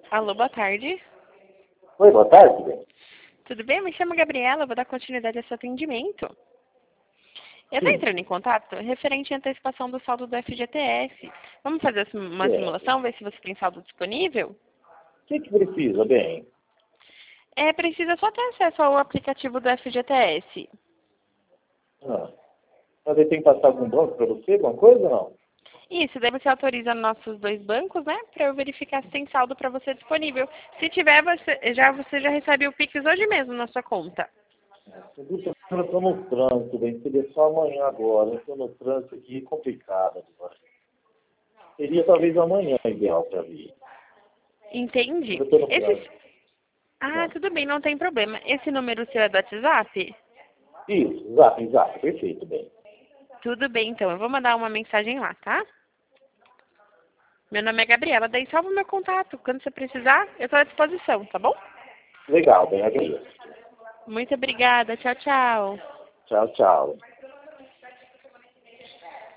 Alô, boa tarde. Oi, boa tarde, bem. Tudo bem? Me chamo Gabriela, vou dar continuidade ao seu atendimento. Eu estou Sim, entrando em contato referente à antecipação do saldo do FGTS. Vamos fazer uma certo. simulação, ver se você tem saldo disponível? O que precisa, bem? Precisa só ter acesso ao aplicativo do FGTS. Ah, mas ele tem que passar algum banco para você, alguma coisa ou não? Isso, daí você autoriza nossos dois bancos, né? Para eu verificar se tem saldo para você disponível. Se tiver, você já recebe o Pix hoje mesmo na sua conta. Eu estou no trânsito, bem. Seria só amanhã agora. Eu estou no trânsito aqui, complicado agora. Seria talvez amanhã ideal para vir. Mas Entendi. eu estou no trânsito. Ah, Não. tudo bem, não tem problema. Esse número seu é do WhatsApp? Isso, exato, exato. Perfeito, bem. Tudo bem, então. Eu vou mandar uma mensagem lá, tá? Meu nome é Gabriela. Daí salva o meu contato. Quando você precisar, eu estou à disposição, tá bom? Legal, bem, agradeço. Muito obrigada. Tchau, tchau. Tchau, tchau.